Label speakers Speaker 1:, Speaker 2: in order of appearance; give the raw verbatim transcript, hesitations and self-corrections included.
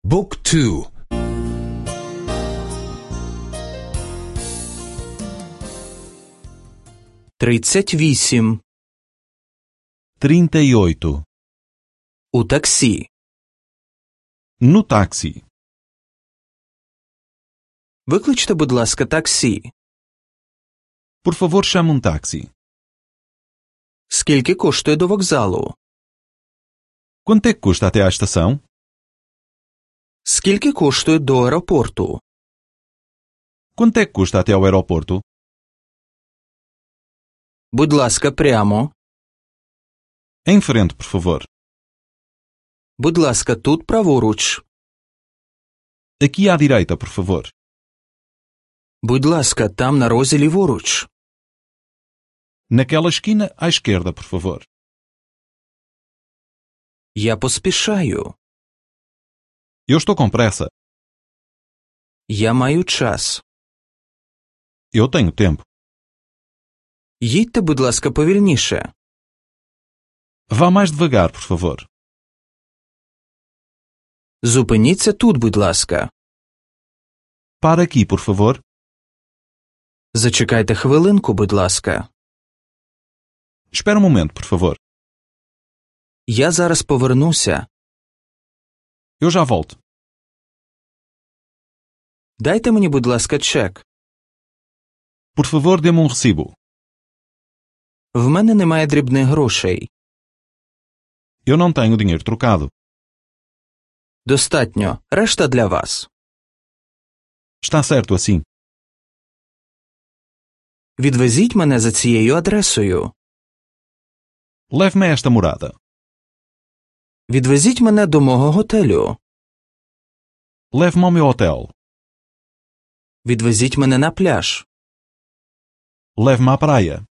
Speaker 1: بوك تو.
Speaker 2: тридцять вісім.
Speaker 3: trinta e oito.
Speaker 2: У таксі.
Speaker 3: No táxi.
Speaker 2: Викличте, будь ласка, таксі.
Speaker 3: Por favor, chame um táxi.
Speaker 2: Скільки коштує до вокзалу?
Speaker 3: Quanto é que custa até à estação?
Speaker 2: Скільки коштує до аеропорту?
Speaker 3: Quanto é que custa até ao aeroporto?
Speaker 2: Будь ласка, прямо.
Speaker 3: Em frente, por favor.
Speaker 2: Будь ласка, тут праворуч.
Speaker 3: Aqui à direita, por favor.
Speaker 2: Будь ласка, там на розі ліворуч.
Speaker 3: Naquela esquina à esquerda, por favor.
Speaker 2: Я поспішаю.
Speaker 3: Eu estou com pressa.
Speaker 2: Я маю час.
Speaker 3: Eu tenho tempo.
Speaker 2: Їдьте, будь ласка, повільніше.
Speaker 3: Vá mais devagar, por favor.
Speaker 2: Зупиніться тут, будь ласка.
Speaker 3: Para aqui, por favor.
Speaker 2: Зачекайте хвилинку, будь ласка.
Speaker 3: Espera um momento, por favor.
Speaker 2: Я зараз повернуся.
Speaker 3: Eu já volto.
Speaker 2: Дайте мені, будь ласка, чек.
Speaker 3: Por favor, dê-me um recibo.
Speaker 2: В мене немає дрібних грошей.
Speaker 3: Eu não tenho dinheiro trocado.
Speaker 2: Достатньо. Решта для вас.
Speaker 3: Está certo assim.
Speaker 2: Відвезіть мене за цією адресою.
Speaker 3: Leve-me a esta morada.
Speaker 2: Відвезіть мене до мого готелю.
Speaker 3: Leve-me ao meu hotel.
Speaker 2: Відвезіть мене на пляж.
Speaker 3: Leve-me à praia.